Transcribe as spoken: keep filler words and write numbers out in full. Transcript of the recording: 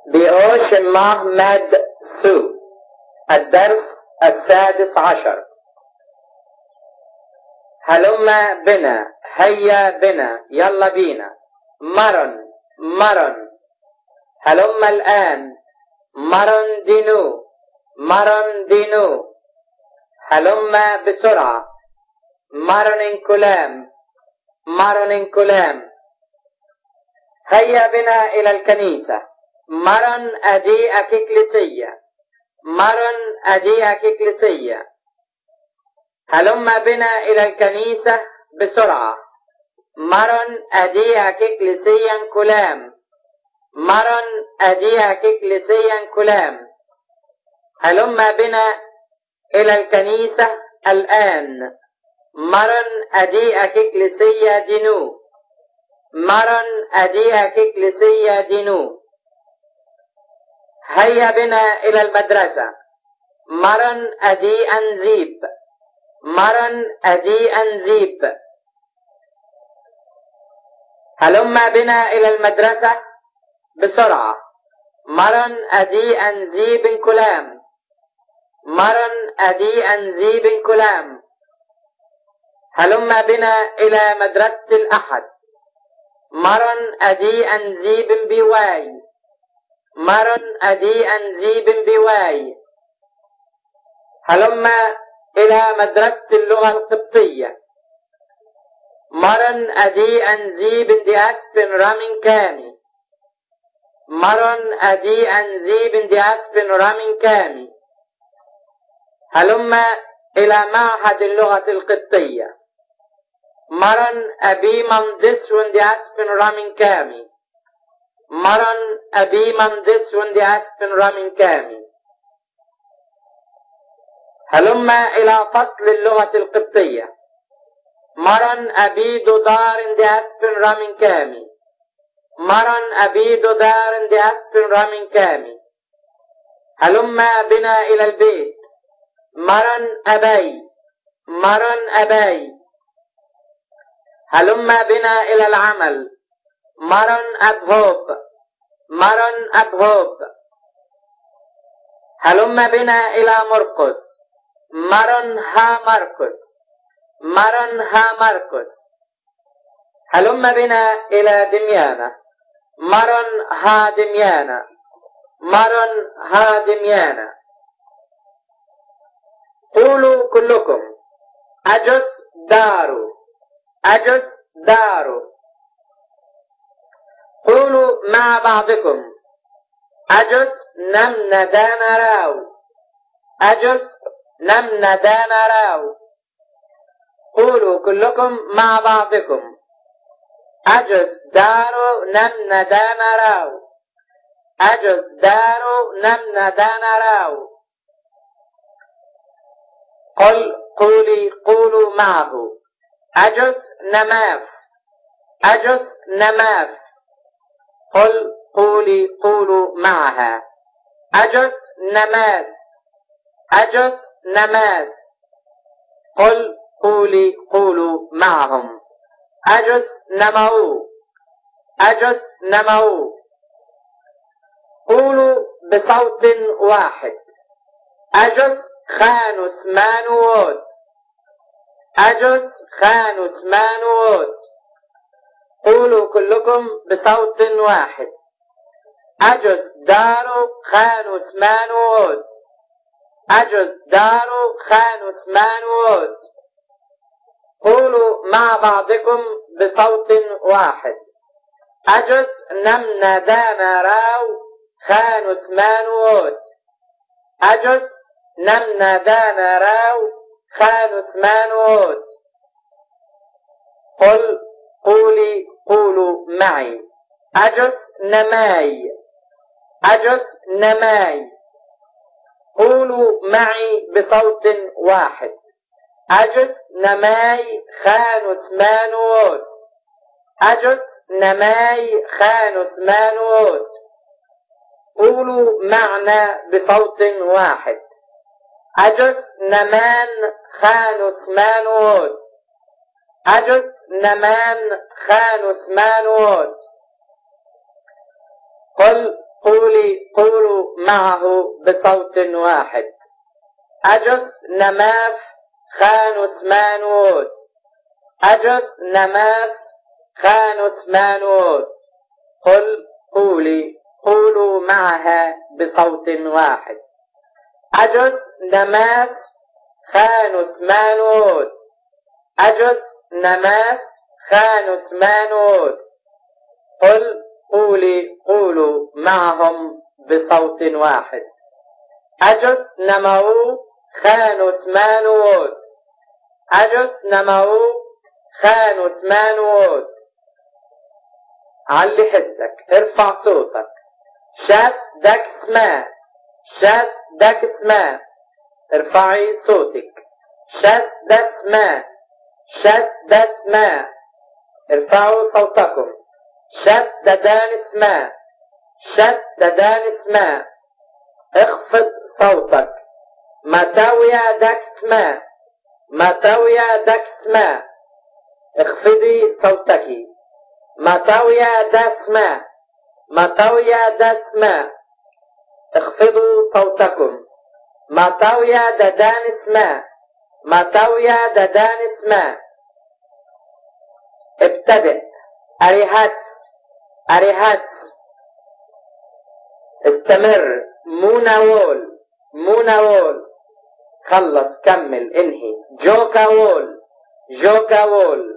بيوش محمد سو. الدرس السادس عشر. هلما بنا، هيا بنا، يلا بينا. مرن مرن. هلما الآن. مرن دينو مرن دينو. هلما بسرعة. مرن كلام مرن كلام. هيا بنا إلى الكنيسة. مرن أدي أكيكليسية مرن أدي أكيكليسية. هلما بنا إلى الكنيسة بسرعة. مرن أدي أكيكليسيا كلام مرن أدي أكيكليسيا كلام. هلما بنا إلى الكنيسة الآن. مرن أدي أكيكليسيا دينو مرن أدي أكيكليسيا دينو. هيا بنا إلى المدرسة. مرن أدي أنزيب مرن أدي أنزيب. هلما بنا إلى المدرسة بسرعة. مرن أدي أنزيب كلام مرن أدي أنزيب كلام. هلما بنا إلى مدرسة الأحد. مرن أدي أنزيب بواي مرن أدي أنزيب بواي. هلما إلى مدرسة اللغة القبطية. مرن أدي أنزيب دي أسبن رامين كامي مرن أدي أنزيب دي أسبن رامين كامي. هلما إلى معهد اللغة القبطية. مرن أبي مندس وندي أسبن رامين كامي مرن أبي مندس وندي أسبن رامين كامي. هلما إلى فصل اللغة القبطية. مرن أبي دودار دي أسبن رامين كامي مرن أبي دودار دي أسبن رامين كامي. هلما بنا إلى البيت. مرن أبي مرن أبي. هلما بنا إلى العمل. مرن أبهوب مرن أبهوب. هلما بنا إلى مرقس. مرن ها مرقس مرن ها مرقس. هلما بنا إلى دميانة. مرن ها دميانة مرن ها دميانة. قولوا كلكم أجس دارو أجس دارو. قولوا مع بعضكم أجس نم ندان راو أجس نم ندان راو. قولوا كلكم مع بعضكم أجس دارو نم ندان راو أجس دارو نم ندان راو. قل قولي قولوا معه أجس نماف أجس نماف. قل قولي قولوا معها أجس نماس أجس نماس. قل قولي قولوا معهم أجس نمو أجس نمو. قولوا بصوت واحد أجس خانوس مانوود أجس خانوس مانوود. قولوا كلكم بصوت واحد أجس دارو خانوس مانوود أجس دارو خانوس مانوود. قولوا مع بعضكم بصوت واحد أجس نمنا دانا راو خانوس مانوود أجس نمنا دانا راو خانوس مانوود. قل قولي قولوا معي أجس نماي أجس نماي. قولوا معي بصوت واحد أجس نماي خانوس مانوود أجس نماي خانوس مانوود. قولوا معنا بصوت واحد أجس نمان خانوس مانوود أجس نمان خانوس مانوود. قل قولوا قولي قولوا معه بصوت واحد. أجس نماف خانوس مانوت. أجس نماف خانوس مانوت. قل قولي قولوا معها بصوت واحد. أجس نماس خانوس مانوت. أجس نماس خانوس مانوت. قل قولي قولوا معهم بصوت واحد. أجس نمو خانوس مانوت. أجس نمو خانوس مانوت. علي حسك، ارفع صوتك. شاس دك سما، شاس دك سما، ارفعي صوتك. شاس دسما، شاس دسما، ارفعوا صوتكم. شاس ددان سما، شاس ددان سما، اخفض صوتك. متاويا دك سما، متاويا دك سما، اخفضي صوتك. متاويا دسما، متاويا دسما، اخفضوا صوتكم. متاويا ددان سما، متاويا ددان سما. ابتدئ. أريهات، أريهات. استمر. موناول، موناول. خلص، كمل، انهي. جوكاول، جوكاول.